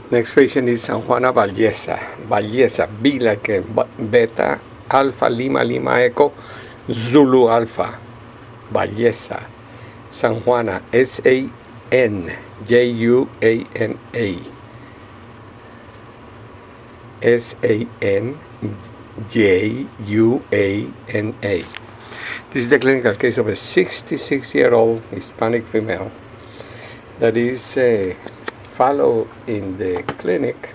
Next patient is San Juana Valleza. Valleza, B like a beta, alpha, lima, lima, echo, Zulu alpha. Valleza. San Juana, Sanjuana. Sanjuana. This is the clinical case of a 66-year-old Hispanic female that is followed in the clinic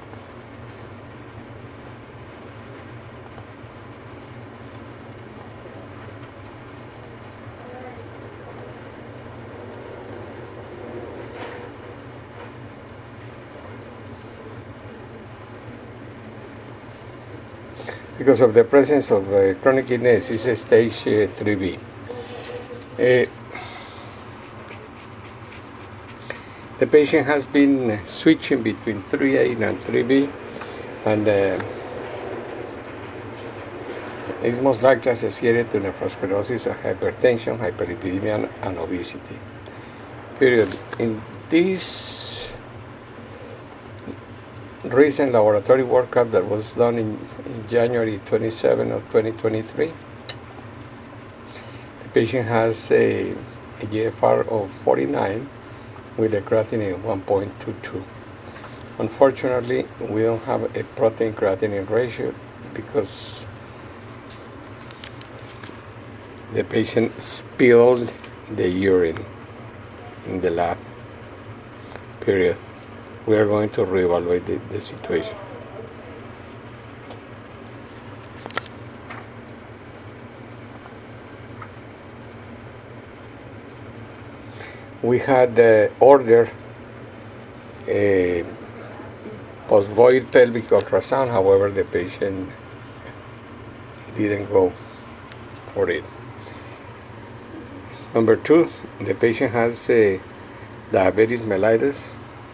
because of the presence of chronic kidney disease stage 3B. The patient has been switching between 3A and 3B, and is most likely associated to nephrosclerosis, hypertension, hyperlipidemia, and obesity. Period. In this recent laboratory workup that was done in January 27 of 2023, the patient has a GFR of 49 with a creatinine 1.22. Unfortunately, we don't have a protein creatinine ratio because the patient spilled the urine in the lab. Period. We are going to reevaluate the situation. We had ordered a post-void pelvic ultrasound, however, the patient didn't go for it. Number 2, the patient has diabetes mellitus.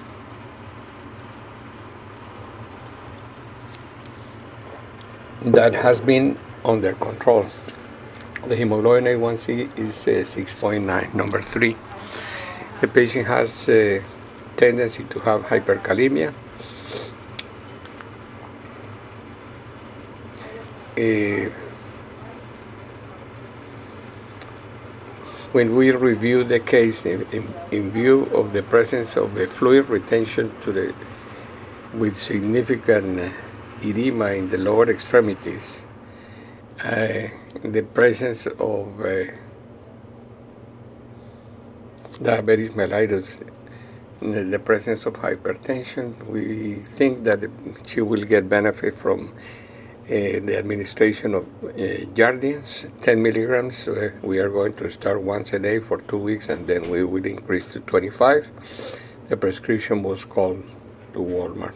That has been under control. The hemoglobin A1C is 6.9. Number 3, the patient has a tendency to have hyperkalemia. When we review the case in view of the presence of a fluid retention with significant edema in the lower extremities, the presence of diabetes mellitus, the presence of hypertension, we think that she will get benefit from the administration of Jardiance, 10 milligrams. We are going to start once a day for 2 weeks, and then we will increase to 25. The prescription was called to Walmart.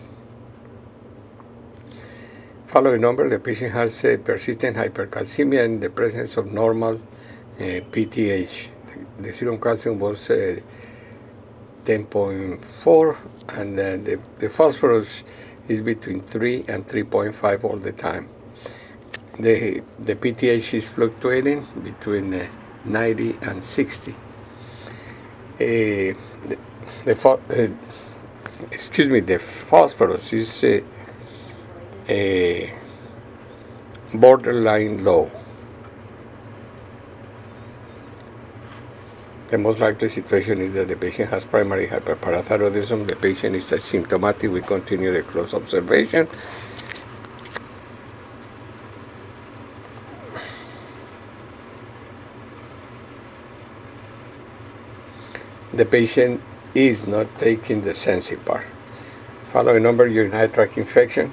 Following number, the patient has persistent hypercalcemia in the presence of normal PTH. The serum calcium was 10.4, and the phosphorus is between 3 and 3.5 all the time. The PTH is fluctuating between 90 and 60. The phosphorus is borderline low. The most likely situation is that the patient has primary hyperparathyroidism. The patient is asymptomatic. We continue the close observation. The patient is not taking the Sensipar. Following number, urinary tract infection.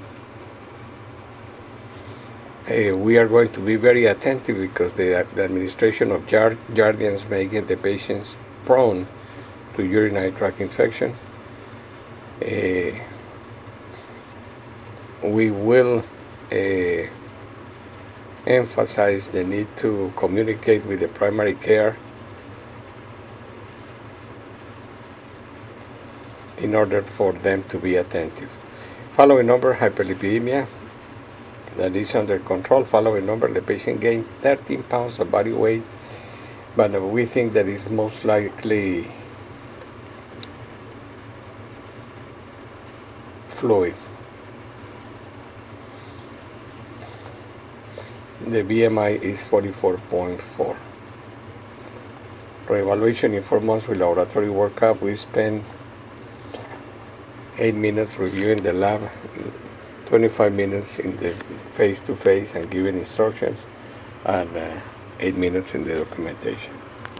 We are going to be very attentive because the administration of Jardiance may get the patients prone to urinary tract infection. We will emphasize the need to communicate with the primary care in order for them to be attentive. Following number, hyperlipidemia. That is under control. Following number, the patient gained 13 pounds of body weight, but we think that is most likely fluid. The BMI is 44.4. Reevaluation in 4 months with laboratory workup. We spent 8 minutes reviewing the lab, 25 minutes in the face-to-face and giving instructions, and 8 minutes in the documentation.